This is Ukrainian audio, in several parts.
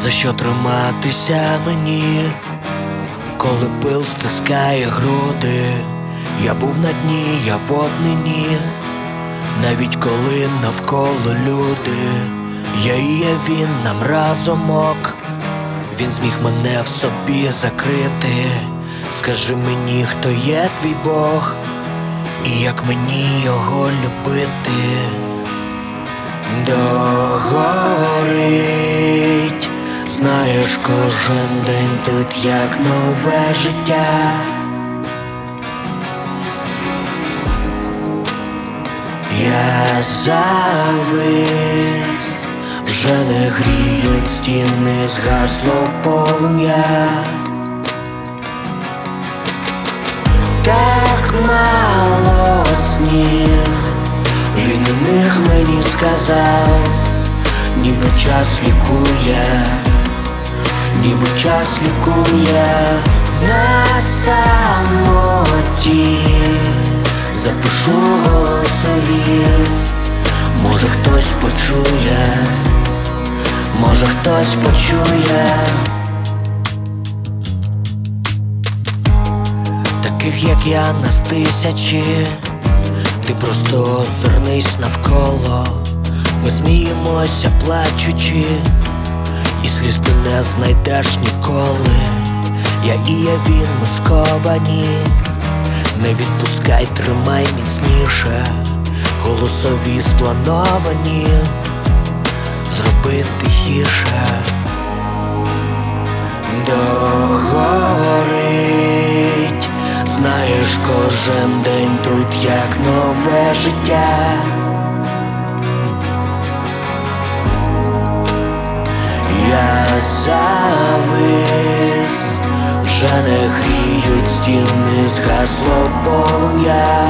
За що триматися мені, коли пил стискає груди? Я був на дні, я в однині, навіть коли навколо люди. Я і є він, нам разом ок. Він зміг мене в собі закрити. Скажи мені, хто є твій Бог, і як мені його любити? Догорить, знаєш, кожен день тут як нове життя. Я завис, вже не гріють стіни, згасло полум'я. Так мало снів, він у них мені сказав, ніби час лікує, ніби час лікує. На самоті запишу голосові, може хтось почує, може хтось почує. Таких як я нас тисячі, ти просто озирнись навколо. Ми сміємося плачучи, і сліз ти не знайдеш ніколи. Я і є він, ми сковані, не відпускай, тримай міцніше. Голосові сплановані, зроби тихіше. Догорить, знаєш, кожен день тут як нове життя. Я завис, вже не гріють стіни, згасло полум'я.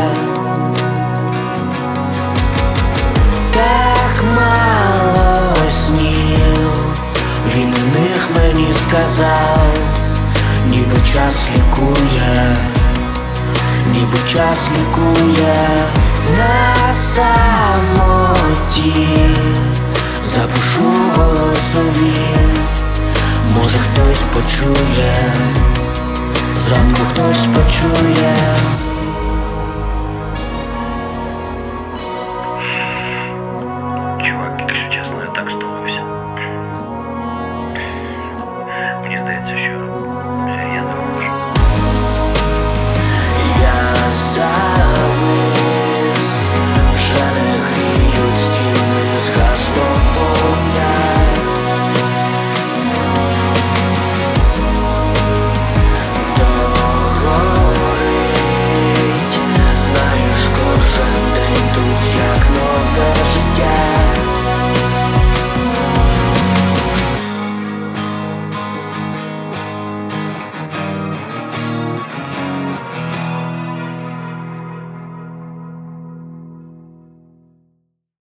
Так мало снів, він у них мені сказав, ніби час лікує, ніби час лікує. На самоті запишу голосові, може хтось почує, зранку хтось почує. Чувак, якщо чесно, я так стомився. Мені здається, що